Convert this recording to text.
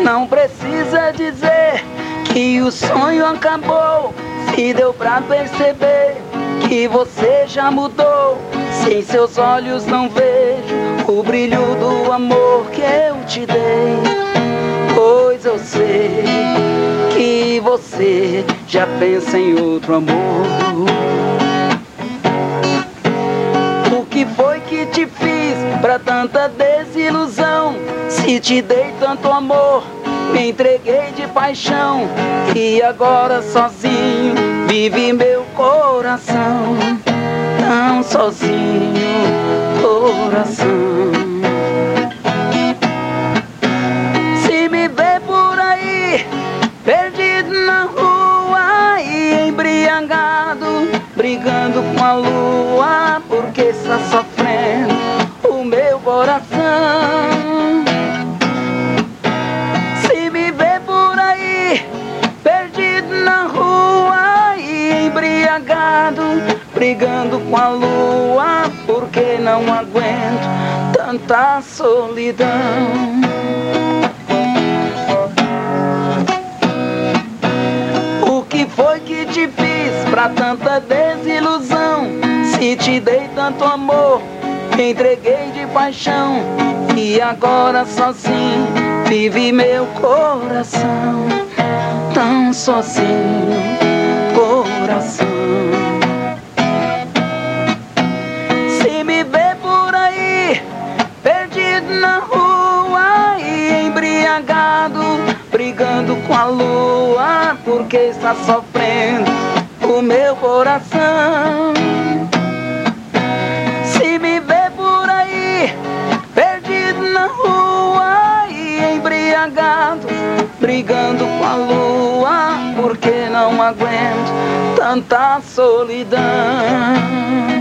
Não precisa dizer que o sonho acabou, se deu pra perceber que você já mudou. Se em seus olhos não vejo o brilho do amor que eu te dei, pois eu sei que você já pensa em outro amor. O que foi que te fiz pra tanta desilusão? Se te dei tanto amor, me entreguei de paixão, e agora sozinho vive meu coração. Tão sozinho, coração. Se me vê por aí, perdido na rua e embriagado, brigando com a lua, porque está sofrendo o meu coração. Se me vê por aí, perdido na rua e embriagado, brigando com a lua, porque não aguento tanta solidão. O que foi que te fiz pra tanta desilusão? Se te dei tanto amor, me entreguei de paixão, e agora sozinho vive meu coração. Tão sozinho, coração. Se me vê por aí, perdido na rua e embriagado, brigando com a lua, porque está sofrendo o meu coração. Se me vê por aí, perdido na rua e embriagado, brigando com a lua, porque não aguento tanta solidão.